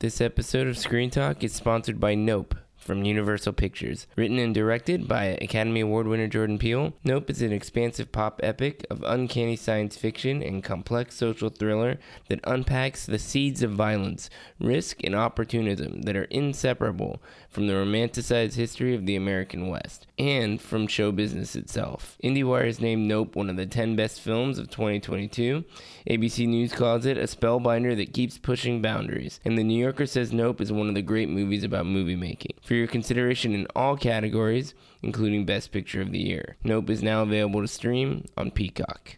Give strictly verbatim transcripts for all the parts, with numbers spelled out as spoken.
This episode of Screen Talk is sponsored by Nope from Universal Pictures. Written and directed by Academy Award winner Jordan Peele, Nope is an expansive pop epic of uncanny science fiction and complex social thriller that unpacks the seeds of violence, risk, and opportunism that are inseparable from the romanticized history of the American West, and from show business itself. IndieWire has named Nope one of the ten best films of twenty twenty-two. A B C News calls it a spellbinder that keeps pushing boundaries, and The New Yorker says Nope is one of the great movies about movie making. For your consideration in all categories, including Best Picture of the Year. Nope is now available to stream on Peacock.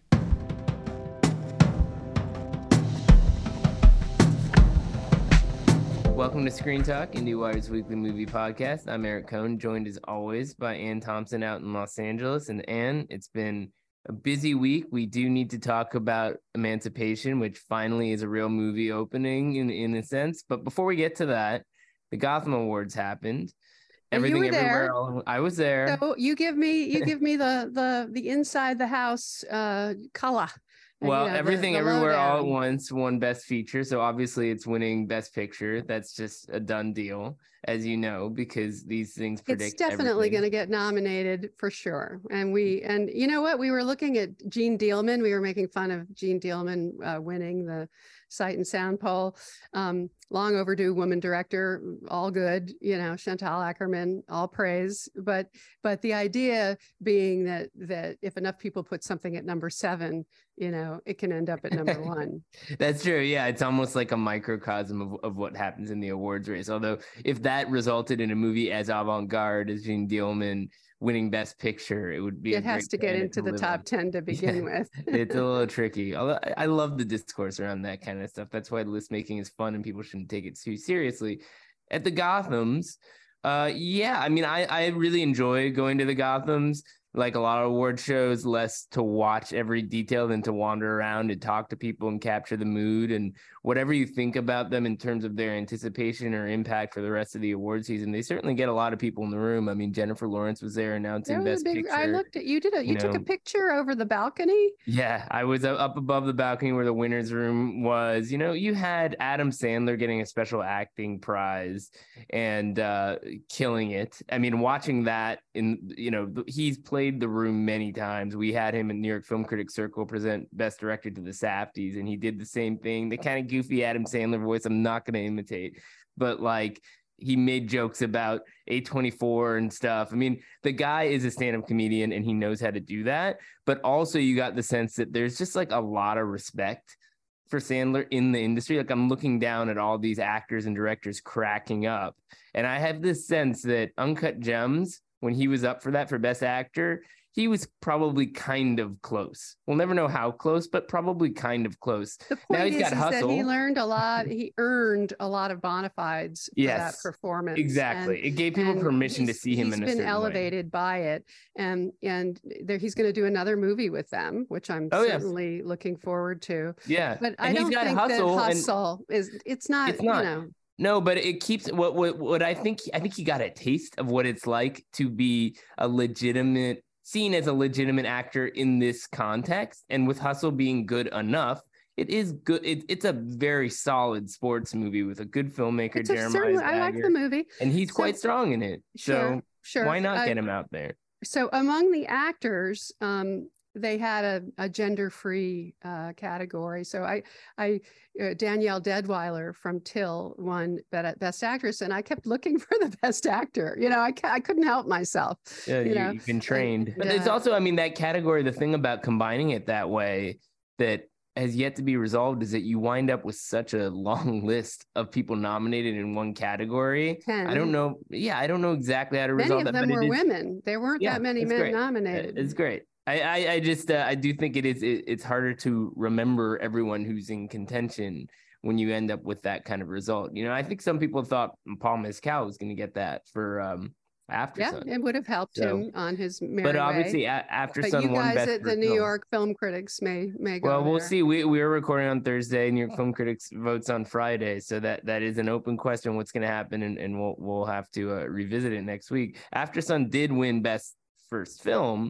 Welcome to Screen Talk, IndieWire's weekly movie podcast. I'm Eric Cohn, joined as always by Ann Thompson out in Los Angeles. And Ann, it's been a busy week. We do need to talk about Emancipation, which finally is a real movie opening in, in a sense. But before we get to that, the Gotham Awards happened. And Everything you were everywhere. there. All, I was there. So you give me, you give me the the the inside the house uh, color. Well, you know, Everything the, the Everywhere lowdown. All at Once won Best Feature, so obviously it's winning Best Picture. That's just a done deal, as you know, because these things predict. It's definitely going to get nominated for sure. And we, and you know what? We were looking at Gene Dealman. We were making fun of Gene Dealman uh, winning the Sight and Sound poll. Um, long overdue woman director, all good, you know, Chantal Ackerman, all praise. But but the idea being that that if enough people put something at number seven, you know, it can end up at number one. That's true. Yeah, it's almost like a microcosm of, of what happens in the awards race. Although if that resulted in a movie as avant-garde as Gene Dealman winning Best Picture, it would be. It has to get into the top ten to begin with. It's a little tricky. Although I love the discourse around that kind of stuff. That's why list making is fun and people shouldn't take it too seriously. At the Gothams, uh, yeah, I mean, I, I really enjoy going to the Gothams. Like a lot of award shows, less to watch every detail than to wander around and talk to people and capture the mood and whatever you think about them in terms of their anticipation or impact for the rest of the award season. They certainly get a lot of people in the room. I mean, Jennifer Lawrence was there announcing Best big, Picture. I looked at you did a you, you took know, a picture over the balcony. Yeah, I was up above the balcony where the winner's room was. You know, you had Adam Sandler getting a special acting prize and uh, killing it. I mean, watching that in, you know, he's played The Room many times. We had him in New York Film Critics Circle present Best Director to the Safdies, and he did the same thing. The kind of goofy Adam Sandler voice I'm not going to imitate, but like he made jokes about A twenty-four and stuff. I mean, the guy is a stand-up comedian and he knows how to do that, but also you got the sense that there's just like a lot of respect for Sandler in the industry. Like I'm looking down at all these actors and directors cracking up, and I have this sense that Uncut Gems, when he was up for that for Best Actor, he was probably kind of close. We'll never know how close, but probably kind of close. The point now he's is, got is Hustle. that he learned a lot. He earned a lot of bona fides for Yes, that performance. Exactly. And, it gave people permission to see him in a certain way. He's been elevated by it. And, and there, he's going to do another movie with them, which I'm oh, certainly yes. looking forward to. Yeah. But and I don't he's got think Hustle that Hustle and is, it's not, it's not. you know. No, but it keeps what, what what I think I think he got a taste of what it's like to be a legitimate seen as a legitimate actor in this context. And with Hustle being good enough, it is good. It, it's a very solid sports movie with a good filmmaker, It's a, Jeremiah. I like the movie. And he's so, quite strong in it. Sure, so sure. why not get uh, him out there? So among the actors, um, they had a, a gender-free uh, category. So I, I uh, Danielle Deadwyler from Till won Best Actress, and I kept looking for the Best Actor. You know, I I couldn't help myself. Yeah, you, you, know? you've been trained. And, but uh, it's also, I mean, that category, the thing about combining it that way that has yet to be resolved is that you wind up with such a long list of people nominated in one category. ten. I don't know. Yeah, I don't know exactly how to Many resolve of that. them but were it is, women. There weren't yeah, that many it's men great. nominated. It's great. I, I, I just uh, I do think it is it, it's harder to remember everyone who's in contention when you end up with that kind of result. You know, I think some people thought Paul Mescal was going to get that for um, After yeah, Sun. it would have helped So, him on his merry but obviously, way. a- After But Sun you won guys Best at the for New Film. York Film Critics may may go Well, we'll there. see. We we're recording on Thursday. New York Film Critics votes on Friday, so that that is an open question. What's going to happen, and, and we'll we'll have to uh, revisit it next week. After Sun did win Best First Film,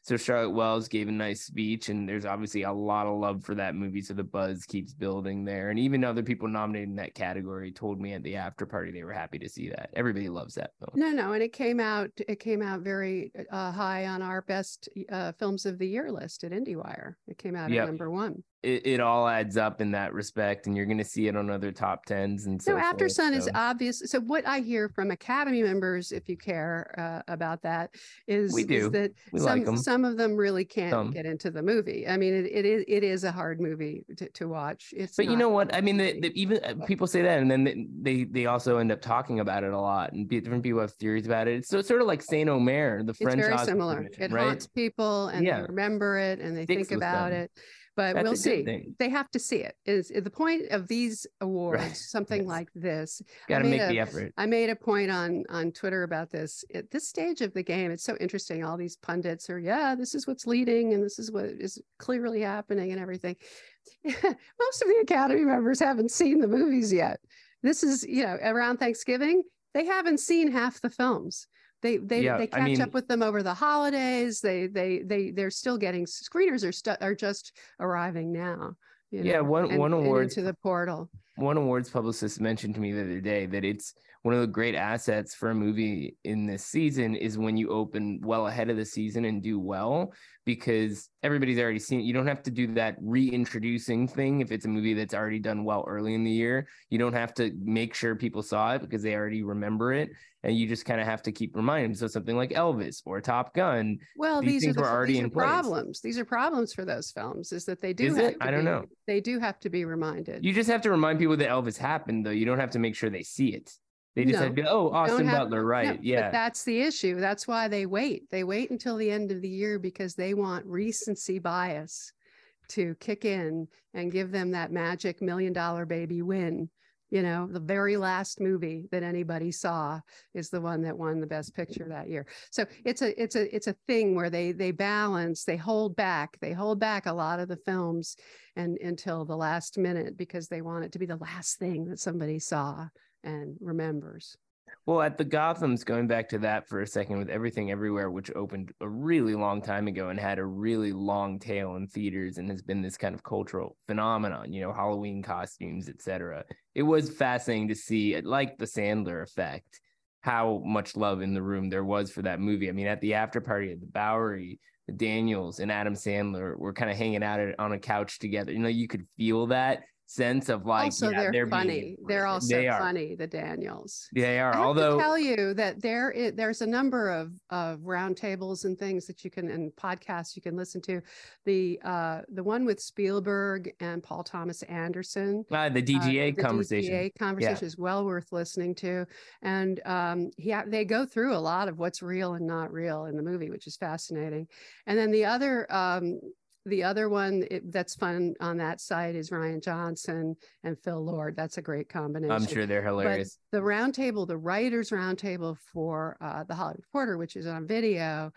So Charlotte Wells gave a nice speech, and there's obviously a lot of love for that movie. So the buzz keeps building there. And even other people nominated in that category told me at the after party they were happy to see that. Everybody loves that film. No, no, and it came out. It came out very uh, high on our best uh, films of the year list at IndieWire. It came out yep. at number one. It, it all adds up in that respect, and you're going to see it on other top tens and so. No, After Sun so. is obvious. So what I hear from Academy members, if you care uh, about that, is, we do. is that we some like them. some of them really can't some. get into the movie. I mean, it, it is it is a hard movie to, to watch. It's but you know what? I mean, the, the, even people say that, and then they they also end up talking about it a lot, and different people have theories about it. It's so, sort of like Saint Omer, the French. It's very similar. It right? haunts people, and yeah. they remember it, and they Sticks think about it. But That's we'll see. They have to see it. Is, is the point of these awards right. something yes. like this? Got to make a, the effort. I made a point on on Twitter about this. At this stage of the game, it's so interesting. All these pundits are, yeah, this is what's leading, and this is what is clearly happening, and everything. Most of the Academy members haven't seen the movies yet. This is, you know, around Thanksgiving, they haven't seen half the films. They they yeah, they catch I mean, up with them over the holidays. They they they they're still getting screeners are stu- are just arriving now. You know, yeah, one and, one awards into the portal. One awards publicist mentioned to me the other day that it's one of the great assets for a movie in this season is when you open well ahead of the season and do well, because everybody's already seen it. You don't have to do that reintroducing thing if it's a movie that's already done well early in the year. You don't have to make sure people saw it because they already remember it. And you just kind of have to keep reminding them. So something like Elvis or Top Gun. Well, these, these things are the, were already these in are place. problems. These are problems for those films. Is that they do. Is have it? To I don't be, know. They do have to be reminded. You just have to remind people that Elvis happened, though. You don't have to make sure they see it. They just no, have to go, oh, Austin have, Butler, right? No, yeah. But that's the issue. That's why they wait. They wait until the end of the year because they want recency bias to kick in and give them that magic million dollar baby win. You know, the very last movie that anybody saw is the one that won the best picture that year. So it's a it's a it's a thing where they they balance, they hold back, they hold back a lot of the films and until the last minute because they want it to be the last thing that somebody saw and remembers. Well, at the Gothams, going back to that for a second, with Everything Everywhere, which opened a really long time ago and had a really long tail in theaters and has been this kind of cultural phenomenon, you know, Halloween costumes, et cetera. It was fascinating to see, like the Sandler Effect, how much love in the room there was for that movie. I mean, at the after party at the Bowery, the Daniels and Adam Sandler were kind of hanging out on a couch together. You know, you could feel that sense of like, also yeah, they're, they're funny. They're also they funny. The Daniels. They are. I have Although to tell you that there is, there's a number of of roundtables and things that you can and podcasts you can listen to. The uh, the one with Spielberg and Paul Thomas Anderson. Uh, the D G A uh, the conversation. D G A conversation yeah. is well worth listening to, and um, yeah, they go through a lot of what's real and not real in the movie, which is fascinating. And then the other. Um, The other one it, that's fun on that site is Ryan Johnson and Phil Lord. That's a great combination. I'm sure they're hilarious. But the roundtable, the writers' roundtable for uh, the Hollywood Reporter, which is on video,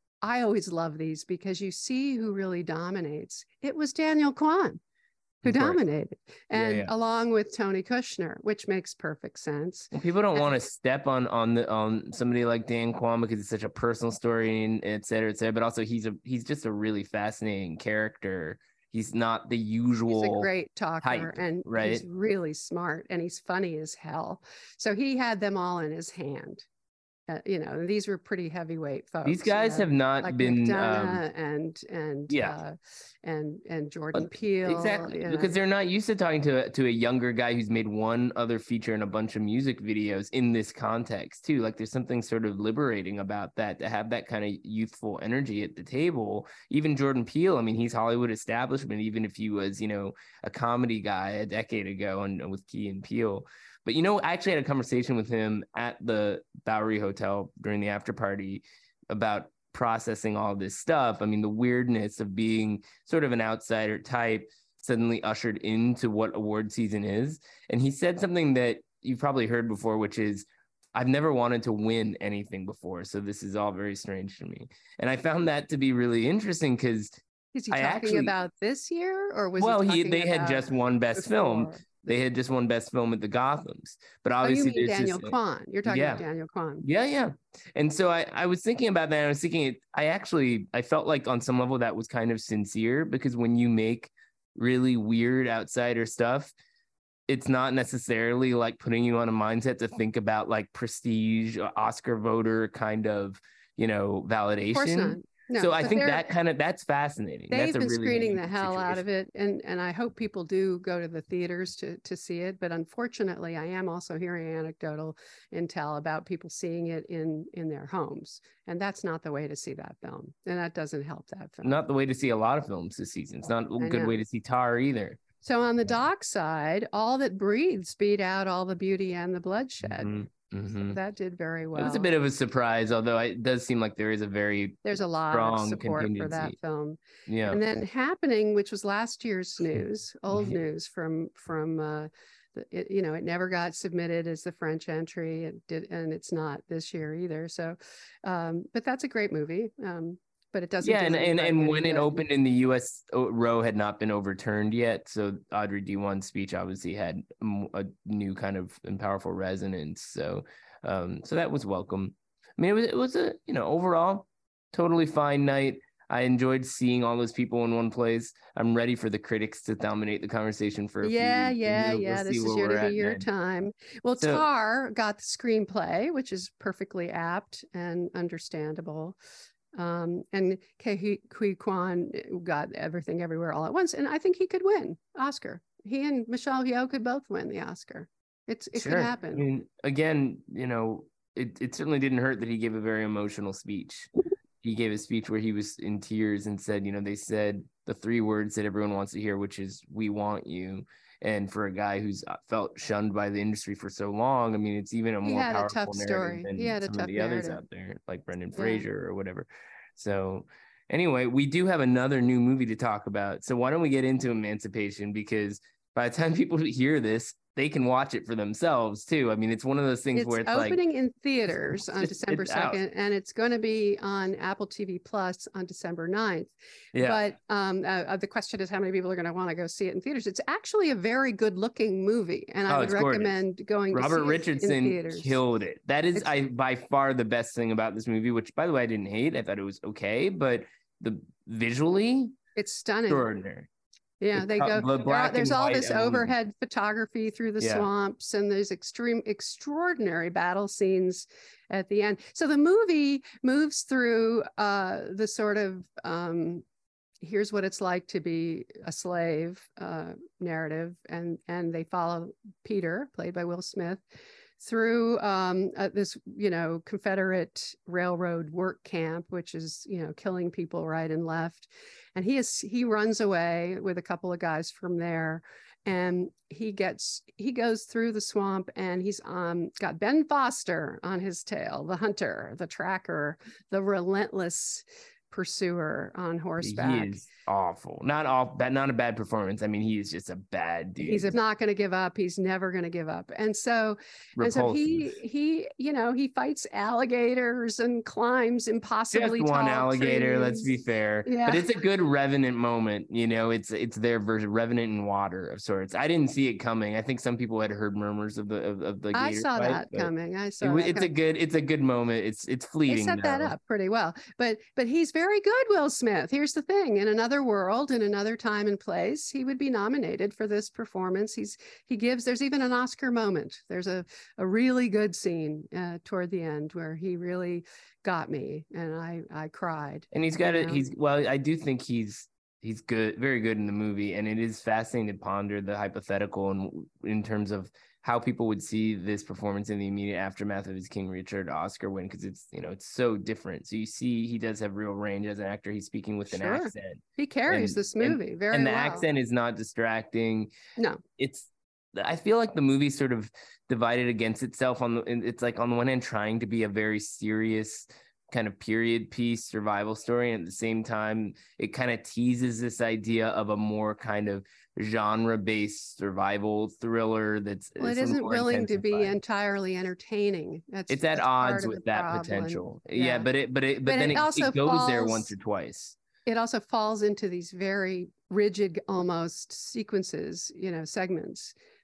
I always love these because you see who really dominates. It was Daniel Kwan who dominated, and yeah, yeah. along with Tony Kushner, which makes perfect sense. Well, people don't and, want to step on on the on somebody like Dan Kwan because it's such a personal story and et cetera, et cetera. But also, he's a he's just a really fascinating character. He's not the usual. He's a great talker, type, and right? he's really smart, and he's funny as hell. So he had them all in his hand. Uh, you know, these were pretty heavyweight folks. These guys uh, have not like been McDonough um, and and yeah, uh, and and Jordan but Peele exactly you know. Because they're not used to talking to to a younger guy who's made one other feature and a bunch of music videos in this context too. Like there's something sort of liberating about that to have that kind of youthful energy at the table. Even Jordan Peele, I mean, he's Hollywood establishment. Even if he was, you know, a comedy guy a decade ago and with Key and Peele. But, you know, I actually had a conversation with him at the Bowery Hotel during the after party about processing all this stuff. I mean, the weirdness of being sort of an outsider type suddenly ushered into what award season is. And he said something that you've probably heard before, which is, I've never wanted to win anything before. So this is all very strange to me. And I found that to be really interesting because Is he I talking actually, about this year or was well, he, he they had just won best before? film. They had just won Best Film at the Gothams. But Oh, you obviously, mean there's Daniel this, Kwan? You're talking yeah, about Daniel Kwan. yeah, yeah. And so I, I was thinking about that. And I was thinking, I actually, I felt like on some level that was kind of sincere, because when you make really weird outsider stuff, it's not necessarily like putting you on a mindset to think about like prestige, Oscar voter kind of, you know, validation. Of course not. No, so I think that kind of, that's fascinating. They've that's a been really screening the hell situation. out of it. And, and I hope people do go to the theaters to, to see it. But unfortunately, I am also hearing anecdotal intel about people seeing it in, in their homes. And that's not the way to see that film. And that doesn't help that film. Not the way to see a lot of films this season. It's not a good way to see Tar either. So on the doc side, All That Breathes beat out All the Beauty and the Bloodshed. Mm-hmm. Mm-hmm. So that did very well. It was a bit of a surprise, although it does seem like there is a very there's a lot of support for that film. Yeah. And then Happening, which was last year's news, old news from from uh, the, it, you know, it never got submitted as the French entry. It did, and it's not this year either. So, um, but that's a great movie. Um, But it doesn't. Yeah, and and, and when it opened in the U S, Roe had not been overturned yet, so Audrey Diwan's speech obviously had a new kind of and powerful resonance. So, um, so that was welcome. I mean, it was it was a you know overall totally fine night. I enjoyed seeing all those people in one place. I'm ready for the critics to dominate the conversation for a yeah, few yeah, we'll, yeah. we'll this is your to be your time. Well, so, Tar got the screenplay, which is perfectly apt and understandable. Um, and Ke Huy Quan got Everything Everywhere All at Once, and I think he could win Oscar. He and Michelle Yeoh could both win the Oscar. It's it sure. could happen. I mean, again, you know, it it certainly didn't hurt that he gave a very emotional speech. He gave a speech where he was in tears and said, you know, they said the three words that everyone wants to hear, which is "we want you." And for a guy who's felt shunned by the industry for so long, I mean, it's even a more powerful narrative than some of the others out there, like Brendan Fraser or whatever. So anyway, we do have another new movie to talk about. So why don't we get into Emancipation? Because by the time people hear this, they can watch it for themselves too. I mean, it's one of those things it's where it's opening like, in theaters on December second, and it's going to be on Apple T V Plus on December ninth. Yeah. But um, uh, the question is how many people are going to want to go see it in theaters. It's actually a very good looking movie, and I oh, would recommend gorgeous. going Robert to see Richardson it in theaters. Killed it. That is I by far the best thing about this movie, which by the way, I didn't hate. I thought it was okay, but the visually it's stunning. Extraordinary. Yeah, they go. The there are, there's all this element. overhead photography through the yeah. swamps, and there's extreme, extraordinary battle scenes at the end. So the movie moves through uh, the sort of um, here's what it's like to be a slave uh, narrative, and and they follow Peter, played by Will Smith, through um, uh, this, you know, Confederate railroad work camp, which is, you know, killing people right and left. And he is, he runs away with a couple of guys from there. And he gets, he goes through the swamp, and he's um, got Ben Foster on his tail, the hunter, the tracker, the relentless pursuer on horseback. He is awful. Not off, but not a bad performance. I mean, he is just a bad dude. He's not going to give up. He's never going to give up. And so, and so he he you know he fights alligators and climbs impossibly just one tall alligator. trees. Let's be fair. Yeah. But it's a good Revenant moment. You know, it's it's their version, Revenant in water of sorts. I didn't see it coming. I think some people had heard murmurs of the of, of the. I gator saw fight, that coming. I saw. It, that it's coming. a good. It's a good moment. It's it's fleeting. They set though. that up pretty well. But but he's very good. Will Smith. Here's the thing: in another world, in another time and place, he would be nominated for this performance. He's he gives. There's even an Oscar moment. There's a a really good scene uh, toward the end where he really got me, and I I cried. And he's got it. He's well. I do think he's he's good, very good in the movie, and it is fascinating to ponder the hypothetical and in, in terms of how people would see this performance in the immediate aftermath of his King Richard Oscar win, because it's, you know, it's so different. So you see he does have real range as an actor. He's speaking with sure. an accent. He carries and, this movie and, very and the well. accent is not distracting. No. It's I feel like the movie sort of divided against itself on the it's like on the one hand trying to be a very serious kind of period piece survival story, and at the same time it kind of teases this idea of a more kind of genre-based survival thriller that's well, it isn't willing to be entirely entertaining. That's it's at that's odds with that problem. potential. Yeah. yeah, but it but it but, but then it, it, also it goes falls, there once or twice. It also falls into these very rigid almost sequences, you know, segments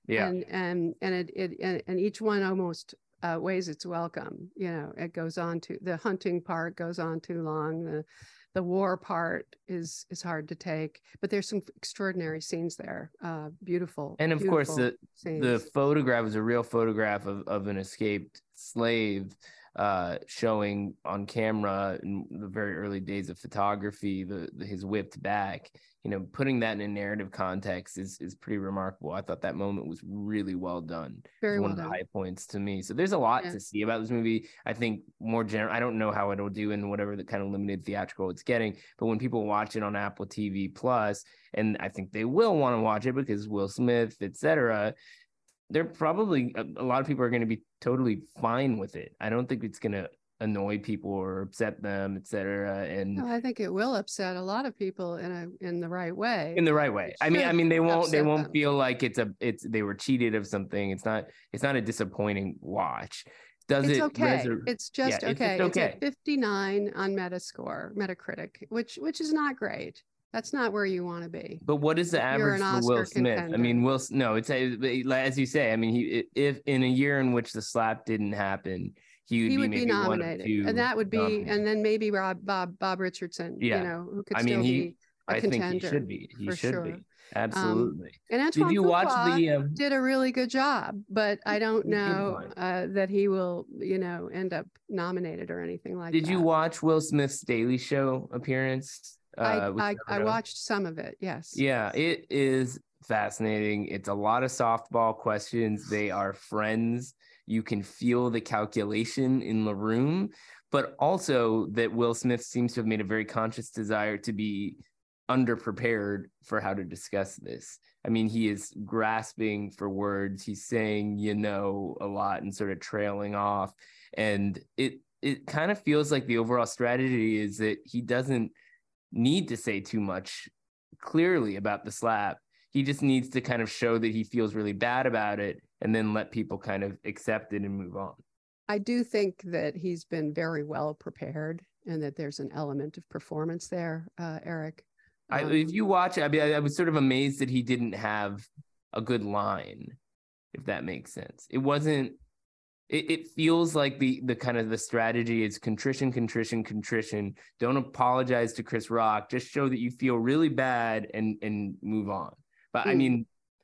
Yeah. and and and it, it and, and each one almost uh, weighs its welcome. You know, it goes on to the hunting part goes on too long. The the war part is is hard to take, but there's some extraordinary scenes there. Uh, beautiful, and of beautiful course the scenes. the photograph is a real photograph of, of an escaped slave, uh, showing on camera in the very early days of photography, the, the his whipped back. You know, putting that in a narrative context is is pretty remarkable. I thought that moment was really well done. Very one well of the done. high points to me. So there's a lot Yeah. to see about this movie. I think more general, I don't know how it'll do in whatever the kind of limited theatrical it's getting, but when people watch it on Apple T V Plus, and I think they will want to watch it because Will Smith, et cetera, they're probably a, a lot of people are going to be totally fine with it. I don't think it's going to annoy people or upset them, et cetera. And No, I think it will upset a lot of people in a in the right way. in the right way. It I mean, I should mean, they won't they upset won't them. feel like it's a it's they were cheated of something. It's not it's not a disappointing watch. Does It's it? okay. resur- It's just Yeah, it's okay. just It's okay. at fifty-nine on Metascore, Metacritic, which which is not great. That's not where you want to be. But what is the If you're average an for Will Oscar Smith? I mean, contender. Will no, it's a, as you say. I mean, he if in a year in which the slap didn't happen, he would He be would be maybe one of nominated, two, and that would be, nominated. and then maybe Rob Bob Bob Richardson. Yeah. You know, who could I mean, still he. be a I think he contender should be. He for should sure. be. Um, Absolutely. and Did Antoine you watch Fuqua the? Um, did a really good job, but I don't he did know fine. uh, that he will, you know, end up nominated or anything like Did that. you watch Will Smith's Daily Show appearance? I Uh, with I, Trevor I Noah? watched some of it. Yes. Yeah, it is fascinating. It's a lot of softball questions. They are friends. You can feel the calculation in the room, but also that Will Smith seems to have made a very conscious desire to be underprepared for how to discuss this. I mean, he is grasping for words. He's saying, you know, a lot and sort of trailing off. And it it kind of feels like the overall strategy is that he doesn't need to say too much clearly about the slap. He just needs to kind of show that he feels really bad about it and then let people kind of accept it and move on. I do think that he's been very well prepared and that there's an element of performance there, uh, Eric. I, Um, if you watch it, I mean, I, I was sort of amazed that he didn't have a good line, if that makes sense. It wasn't, it, it feels like the the kind of the strategy is contrition, contrition, contrition. Don't apologize to Chris Rock. Just show that you feel really bad and and move on. But Hmm. I mean,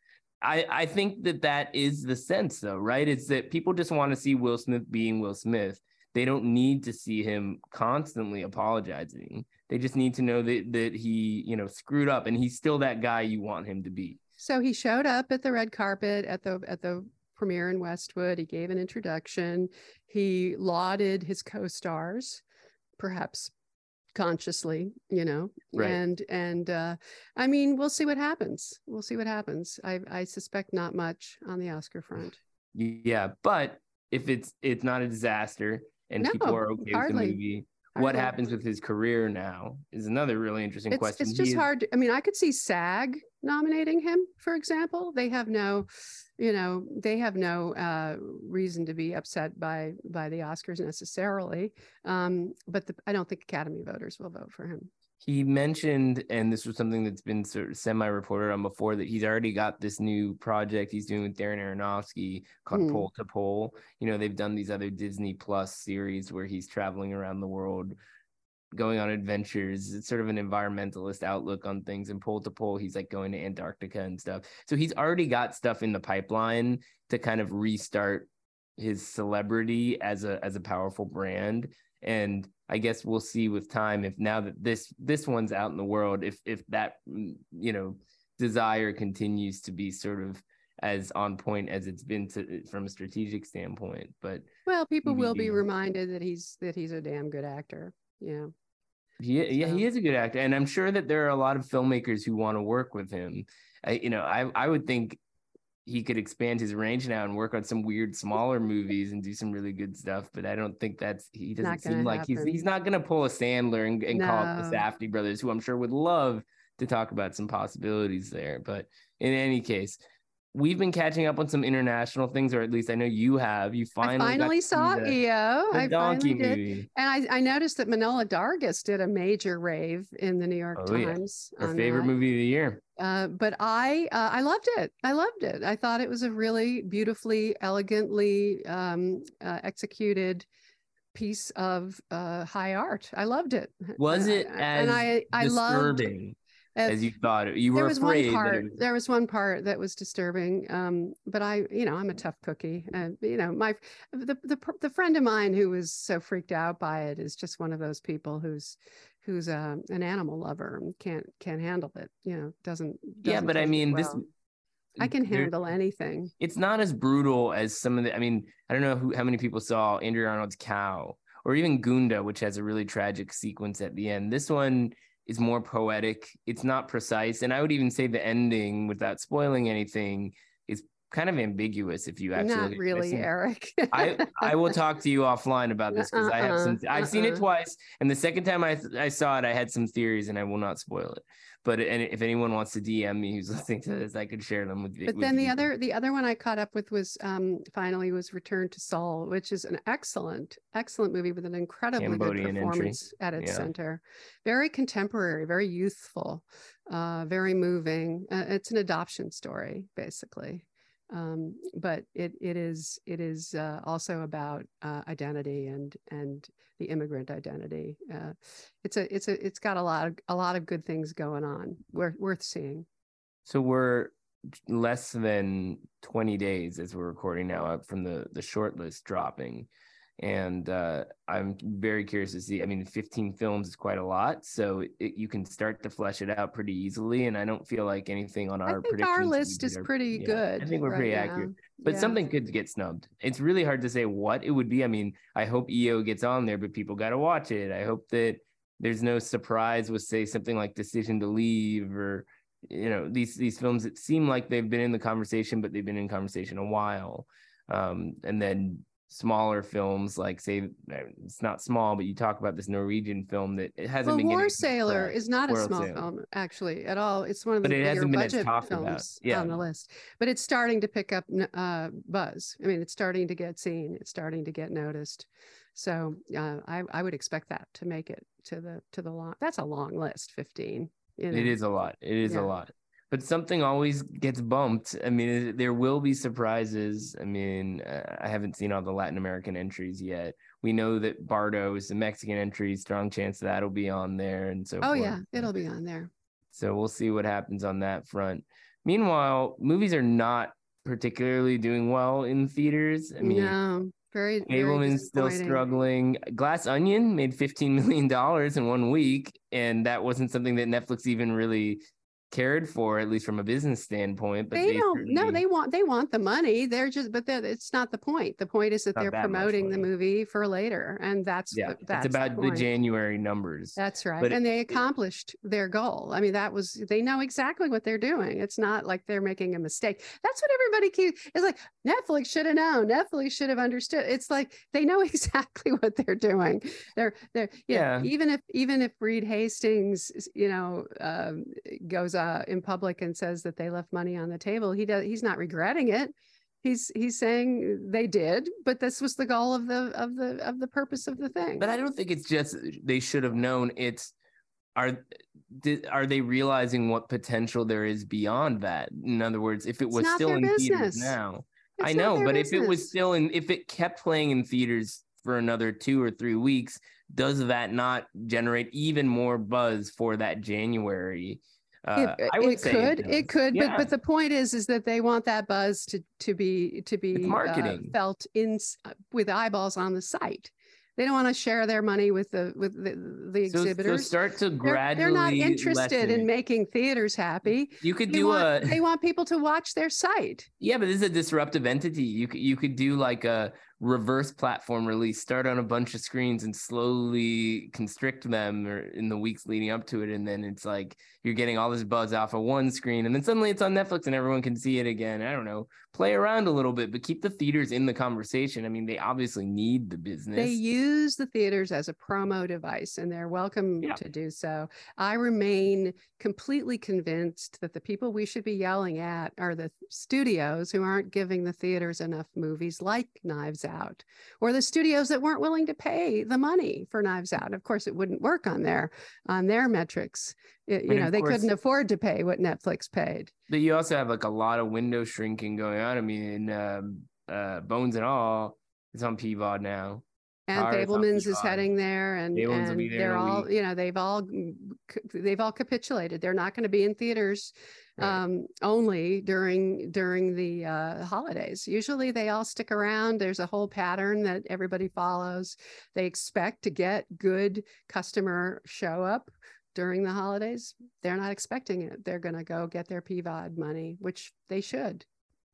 I, I think that that is the sense, though, right? It's that people just want to see Will Smith being Will Smith. They don't need to see him constantly apologizing. They just need to know that that he, you know, screwed up, and he's still that guy you want him to be. So he showed up at the red carpet at the at the premiere in Westwood. He gave an introduction. He lauded his co-stars, perhaps consciously, you know. Right. And and uh, I mean, we'll see what happens. We'll see what happens. I I suspect not much on the Oscar front. Yeah, but if it's it's not a disaster and No, people are okay hardly. with the movie, what Hardly. happens with his career now is another really interesting It's, question. it's just He is- hard. To, I mean, I could see SAG nominating him, for example. They have no, you know, they have no uh, reason to be upset by by the Oscars necessarily. Um, but the, I don't think Academy voters will vote for him. He mentioned, and this was something that's been sort of semi-reported on before, that he's already got this new project he's doing with Darren Aronofsky called Hmm. Pole to Pole. You know, they've done these other Disney Plus series where he's traveling around the world, going on adventures. It's sort of an environmentalist outlook on things. And Pole to Pole, he's like going to Antarctica and stuff. So he's already got stuff in the pipeline to kind of restart his celebrity as a as a powerful brand. And I guess we'll see with time if now that this this one's out in the world, if if that, you know, desire continues to be sort of as on point as it's been to, from a strategic standpoint. But Well, people will be T B D. reminded that he's that he's a damn good actor. Yeah. He, yeah, he So- is a good actor, and I'm sure that there are a lot of filmmakers who want to work with him. I, you know, I I would think he could expand his range now and work on some weird smaller movies and do some really good stuff. But I don't think that's he doesn't Not seem gonna like he's happen. he's not gonna pull a Sandler and, and call it the No. Safdie brothers, who I'm sure would love to talk about some possibilities there. But in any case, we've been catching up on some international things, or at least I know you have. You finally, I finally saw the, E O. the I donkey finally did. movie. And I, I noticed that Manohla Dargis did a major rave in the New York Oh, Times. Yeah. Our favorite that. movie of the year. Uh, but I uh, I loved it. I loved it. I thought it was a really beautifully, elegantly um, uh, executed piece of uh, high art. I loved it. Was it uh, as and I, I disturbing loved, as you thought? It, you were there was afraid one part. that it was... There was one part that was disturbing. Um, but I, you know, I'm a tough cookie, and you know, my the the the friend of mine who was so freaked out by it is just one of those people who's who's uh, an animal lover and can't can't handle it. You know, doesn't. doesn't yeah, but I mean, well. this. I can handle anything. It's not as brutal as some of the. I mean, I don't know who how many people saw Andrea Arnold's Cow, or even Gunda, which has a really tragic sequence at the end. This one is more poetic. It's not precise. And I would even say the ending, without spoiling anything, is kind of ambiguous if you actually... Not really, listen. Eric. I, I will talk to you offline about this because uh-uh, I have some... I've uh-uh. seen it twice. And the second time I, I saw it, I had some theories, and I will not spoil it. But and if anyone wants to D M me who's listening to this, I could share them with you. But then the other the other one I caught up with was um, finally was Return to Seoul, which is an excellent, excellent movie with an incredibly Cambodian good performance entry. At its yeah. center. Very contemporary, very youthful, uh, very moving. Uh, it's an adoption story, basically. Um, but it it is it is uh, also about uh, identity and and the immigrant identity. Uh, it's a it's a it's got a lot of a lot of good things going on. Worth worth seeing. So we're less than twenty days as we're recording now up from the the short list dropping. And uh, I'm very curious to see. I mean, fifteen films is quite a lot, so it, you can start to flesh it out pretty easily. And I don't feel like anything on our I think predictions. Our list is pretty yeah, good. I think we're right pretty now. accurate, but yeah. something could get snubbed. It's really hard to say what it would be. I mean, I hope E O gets on there, but people got to watch it. I hope that there's no surprise with, say, something like Decision to Leave, or you know, these these films that seem like they've been in the conversation, but they've been in conversation a while, um, and then smaller films like, say, it's not small, but you talk about this Norwegian film that it hasn't well, been War Sailor is not a World small Sailor. film actually at all. It's one of the but it bigger hasn't been budget talked films about. Yeah. on the list. But it's starting to pick up uh, buzz. I mean, it's starting to get seen. It's starting to get noticed. So uh, I, I would expect that to make it to the to the long. That's a long list, fifteen. You know? It is a lot. It is yeah. a lot. But something always gets bumped. I mean, there will be surprises. I mean, uh, I haven't seen all the Latin American entries yet. We know that Bardo is the Mexican entry. Strong chance that'll be on there, and so. Oh forth. yeah, it'll be on there. So we'll see what happens on that front. Meanwhile, movies are not particularly doing well in theaters. I mean, no, very. Fableman's still struggling. Glass Onion made fifteen million dollars in one week, and that wasn't something that Netflix even really cared for, at least from a business standpoint. But they, they don't no they want they want the money. They're just but it's not the point. The point is that they're that promoting the movie for later, and that's yeah that's it's about the, the January numbers. That's right. But and it, they accomplished it, their goal. I mean, that was they know exactly what they're doing. It's not like they're making a mistake. That's what everybody keeps is like, Netflix should have known, Netflix should have understood. It's like they know exactly what they're doing. They're they're yeah, know, even if even if Reed Hastings, you know, um, goes uh, in public and says that they left money on the table, he does he's not regretting it. He's he's saying they did, but this was the goal of the of the of the purpose of the thing. But I don't think it's just they should have known. It's are did, are they realizing what potential there is beyond that? In other words, if it was still in business. theaters now, it's I know, but business. if it was still in, if it kept playing in theaters for another two or three weeks, does that not generate even more buzz for that January? Uh, it, I would it say could, it, it could, yeah. but but the point is, is that they want that buzz to to be to be it's marketing uh, felt in with eyeballs on the site. They don't want to share their money with the with the, the exhibitors. So, so start to gradually. They're, they're not interested in making theaters happy. You could they do want, a. They want people to watch their site. Yeah, but this is a disruptive entity. You could you could do like a reverse platform release, start on a bunch of screens and slowly constrict them or in the weeks leading up to it. And then it's like you're getting all this buzz off of one screen and then suddenly it's on Netflix and everyone can see it again. I don't know, play around a little bit, but keep the theaters in the conversation. I mean, they obviously need the business. They use the theaters as a promo device and they're welcome yeah. to do so. I remain completely convinced that the people we should be yelling at are the studios who aren't giving the theaters enough movies like Knives Out, or the studios that weren't willing to pay the money for Knives Out. Of course, it wouldn't work on their on their metrics. It, you know, they course, couldn't afford to pay what Netflix paid. But you also have like a lot of window shrinking going on. I mean, uh, uh, Bones and All is on P V O D now. And Fabelmans is heading there, and, and there they're all, you know, they've all they've all capitulated. They're not going to be in theaters right. um, only during during the uh, holidays. Usually, they all stick around. There's a whole pattern that everybody follows. They expect to get good customer show up during the holidays. They're not expecting it. They're going to go get their P V O D money, which they should.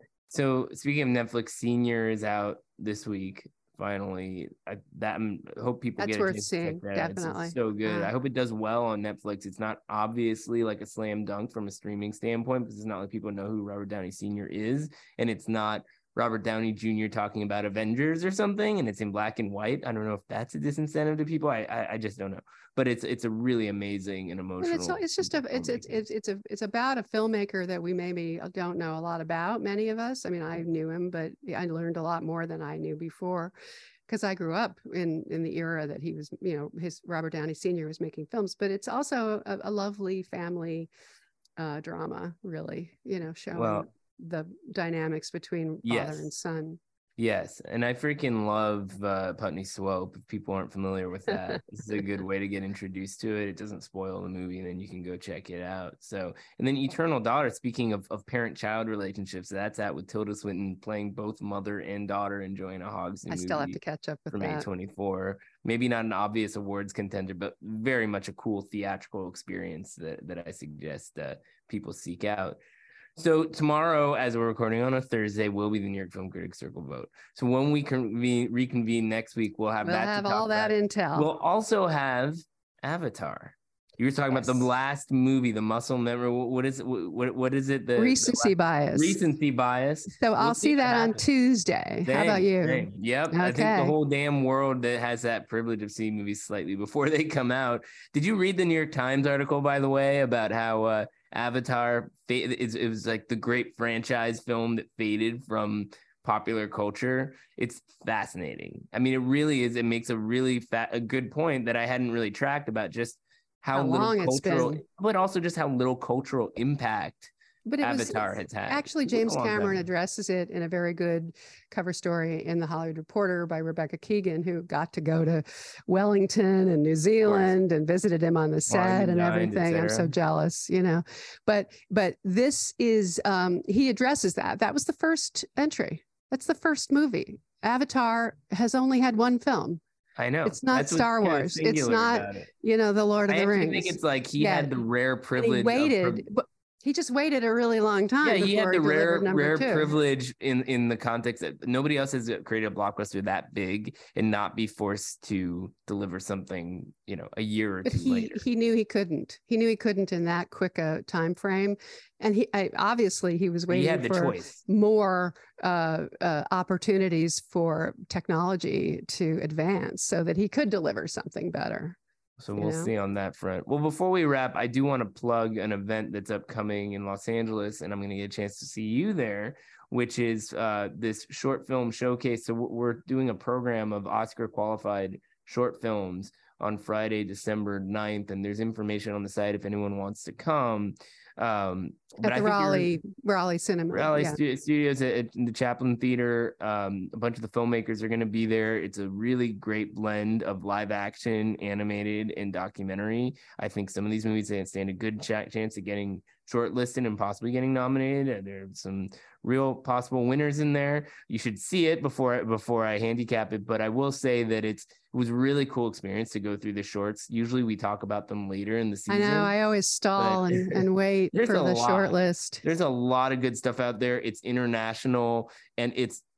So, speaking of Netflix, Senior is out this week. Finally, I that I hope people That's get a worth chance seeing. to check that Definitely, out. It's so good. Uh, I hope it does well on Netflix. It's not obviously like a slam dunk from a streaming standpoint, because it's not like people know who Robert Downey Senior is, and it's not Robert Downey Junior talking about Avengers or something, and it's in black and white. I don't know if that's a disincentive to people. I I, I just don't know. But it's it's a really amazing and emotional. It's, it's just a it's it's it's it's a it's about a filmmaker that we maybe don't know a lot about. Many of us. I mean, I knew him, but I learned a lot more than I knew before, because I grew up in in the era that he was, you know, his Robert Downey Senior was making films. But it's also a, a lovely family uh, drama, really. You know, showing well, the dynamics between yes. father and son. Yes, and I freaking love uh, Putney Swope. If people aren't familiar with that, this is a good way to get introduced to it. It doesn't spoil the movie, and then you can go check it out. So, and then Eternal Daughter, speaking of, of parent-child relationships, that's out with Tilda Swinton playing both mother and daughter, enjoying a Hogs I still have to catch up with from that. A twenty-four. Maybe not an obvious awards contender, but very much a cool theatrical experience that, that I suggest uh, people seek out. So tomorrow, as we're recording on a Thursday, will be the New York Film Critics Circle vote. So when we can re- reconvene next week, we'll have we'll that. have to talk all that about. intel. We'll also have Avatar. You were talking yes. about the last movie, the muscle memory. What is it? What, what is it? The recency the bias. Recency bias. So we'll I'll see that on Tuesday. Dang, How about you? Dang. Yep. Okay. I think the whole damn world that has that privilege of seeing movies slightly before they come out. Did you read the New York Times article, by the way, about how uh, Avatar, it was like the great franchise film that faded from popular culture? It's fascinating. I mean, it really is. It makes a really fat, a good point that I hadn't really tracked about just how, how little long cultural, it's been. But also just how little cultural impact but it Avatar was, has had. Actually, James Cameron time. addresses it in a very good cover story in The Hollywood Reporter by Rebecca Keegan, who got to go to Wellington and New Zealand and visited him on the set and everything. I'm so jealous, you know. But but this is, um, he addresses that. That was the first entry. That's the first movie. Avatar has only had one film. I know. It's not That's Star Wars. It's not, it. you know, The Lord of I the Rings. I think it's like he yeah. had the rare privilege. And he waited. Of, He just waited a really long time. Yeah, he had the he rare, rare two. privilege in, in the context that nobody else has created a blockbuster that big and not be forced to deliver something, you know, a year or but two he, later. He knew he couldn't. He knew he couldn't in that quick a time frame, and he I, obviously he was waiting he had the for choice. more uh, uh, opportunities for technology to advance so that he could deliver something better. So we'll yeah. see on that front. Well, before we wrap, I do want to plug an event that's upcoming in Los Angeles, and I'm going to get a chance to see you there, which is uh, this short film showcase. So we're doing a program of Oscar qualified short films on Friday, December ninth, and there's information on the site if anyone wants to come. Um, at the Raleigh, Raleigh Cinema. Raleigh yeah. stu- Studios at, at the Chaplin Theater. Um, a bunch of the filmmakers are going to be there. It's a really great blend of live action, animated, and documentary. I think some of these movies stand a good ch- chance of getting shortlisted and possibly getting nominated. There's some real possible winners in there. You should see it before before I handicap it. But I will say that it's it was a really cool experience to go through the shorts. Usually we talk about them later in the season. I know. I always stall but, and, and wait for the lot. short list. There's a lot of good stuff out there. It's international and it's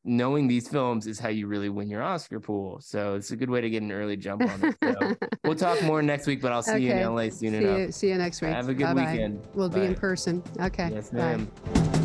knowing these films is how you really win your Oscar pool. So it's a good way to get an early jump on it. So we'll talk more next week, but I'll see okay. you in L A soon see enough. You, see you next week. Have a good Bye-bye. weekend. We'll Bye. be in person. Okay. Yes, ma'am. Bye.